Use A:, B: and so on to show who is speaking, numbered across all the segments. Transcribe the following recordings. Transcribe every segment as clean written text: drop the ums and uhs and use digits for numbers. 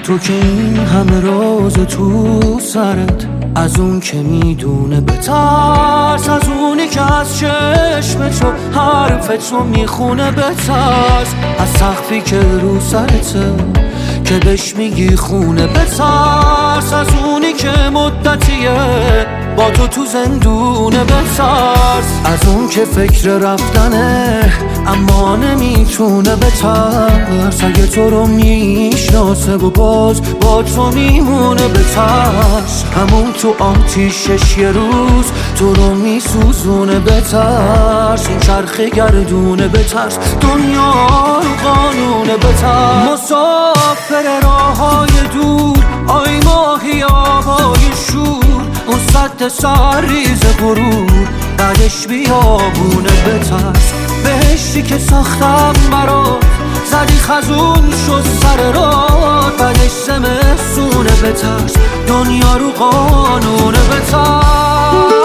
A: تو که این همه راز تو سرت، از اون که میدونه بترس، از اونی که از چشم تو حرف تو میخونه بترس، از سقفی که رو سرته که بهش میگی خونه بترس، از اونی که مدتیه با تو زندونه بترس، از اون که فکر رفتنه اما نمیتونه بترس، اگه تو رو میشناسه و باز با تو میمونه بترس، همون تو آتیشش یه روز تو رو میسوزونه بترس، این چرخه گردونه بترس، دنیا رو قانونه بترس، مسافر راههای دور آی ماهی آبای شور، اون سد سرریز غرور بعدش بیابونه بترس، بهشتی که ساختم برات زدی خزون شد سر راه، بعدش زمستونه بترس، دنیا رو قانونه بترس.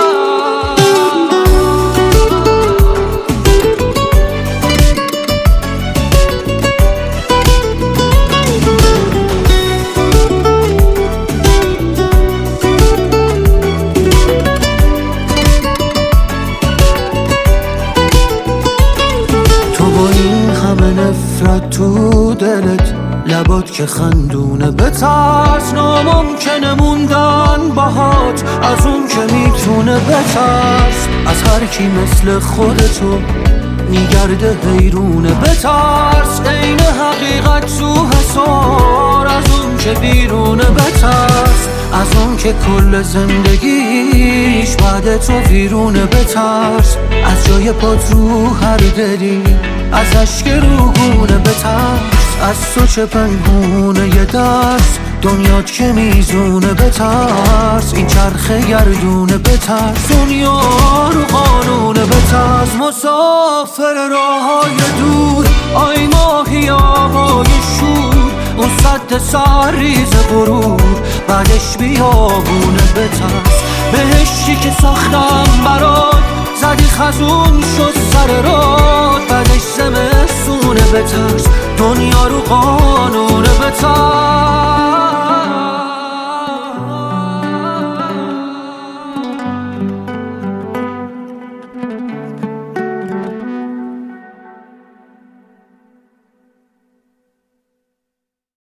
A: نفرت تو دلت لبات که خندونه بترس، ناممکنه موندن باهات از اون که میتونه بترس، از هر کی مثل خودتو میگرده حیرونه بترس، عین حقیقت تو حسار از اون که بیرونه بترس، از اون که کل زندگیش بعد تو ویرونه بترس، از جای پات رو هر دلی از اشک روگونه بترس، از تو چه پنهونه یه دست دنیات که میزونه بترس، این چرخه گردونه بترس، دنیا رو قانونه بترس، مسافر راههای دور آی ماهی آبای شور، اون سد سرریز غرور بعدش بیابونه بترس، بهشتی که ساختم برات زدی خزون شد سر راه، بعدش زمستونه بترس، دنیا رو قانونه بترس.